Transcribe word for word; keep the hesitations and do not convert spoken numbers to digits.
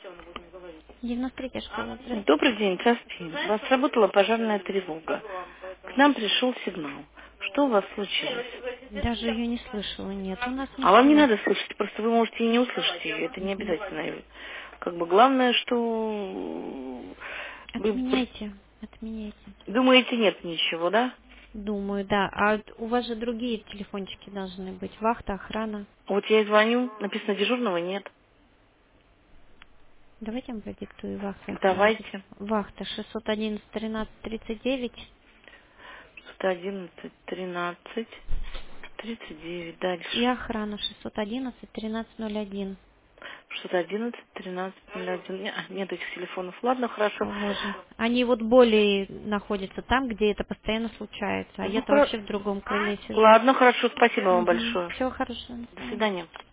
девяносто третья школа, здравствуйте. Добрый день, здравствуйте. У вас сработала пожарная тревога. К нам пришел сигнал. Что у вас случилось? Даже ее не слышала, нет, у нас А вам не ничего. надо слышать, просто вы можете и не услышать ее. Это не Мгм. обязательно. Как бы главное, что вы Отменяйте, отменяйте. думаете, нет ничего, да? Думаю, да. А у вас же другие телефончики должны быть. Вахта, охрана. Вот я и звоню, написано дежурного нет. Давайте я вам продиктую вахту, охрана. Давайте. Вахта шестьсот одиннадцать тринадцать тридцать девять. сто одиннадцать, тринадцать, тридцать девять. И Дальше. охрана шестьсот одиннадцать тринадцать ноль один. сто одиннадцать, тринадцать, ноль один. Не, а, нет этих телефонов. Ладно, хорошо. Боже. Они вот более находятся там, где это постоянно случается. А Ну, я-то хоро- вообще в другом крыле сижу. Ладно, хорошо. Спасибо вам Угу. большое. Всего хорошего. До До свидания. свидания.